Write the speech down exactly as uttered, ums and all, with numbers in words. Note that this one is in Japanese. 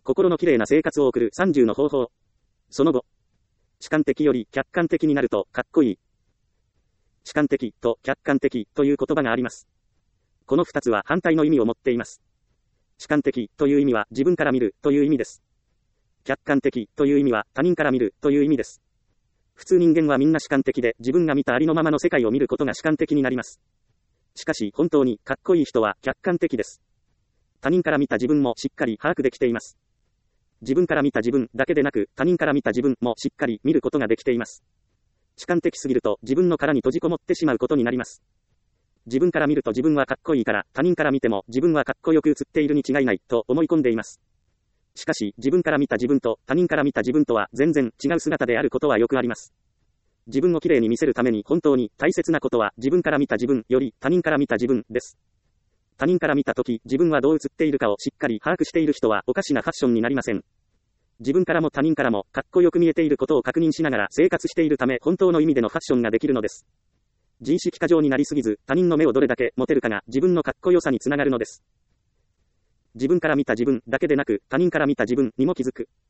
心のきれいな生活を送るさんじゅうの方法。その後、主観的より客観的になるとかっこいい。主観的と客観的という言葉があります。この二つは反対の意味を持っています。主観的という意味は自分から見るという意味です。客観的という意味は他人から見るという意味です。普通人間はみんな主観的で自分が見たありのままの世界を見ることが主観的になります。しかし本当にかっこいい人は客観的です。他人から見た自分もしっかり把握できています。自分から見た自分だけでなく他人から見た自分もしっかり見ることができています。主観的すぎると自分の殻に閉じこもってしまうことになります。自分から見ると自分はかっこいいから他人から見ても自分はかっこよく映っているに違いないと思い込んでいます。しかし自分から見た自分と他人から見た自分とは全然違う姿であることはよくあります。自分をきれいに見せるために本当に大切なことは自分から見た自分より他人から見た自分です。他人から見たとき自分はどう映っているかをしっかり把握している人はおかしなファッションになりません。自分からも他人からもかっこよく見えていることを確認しながら生活しているため本当の意味でのファッションができるのです。自意識過剰になりすぎず他人の目をどれだけ持てるかが自分のかっこよさにつながるのです。自分から見た自分だけでなく他人から見た自分にも気づく。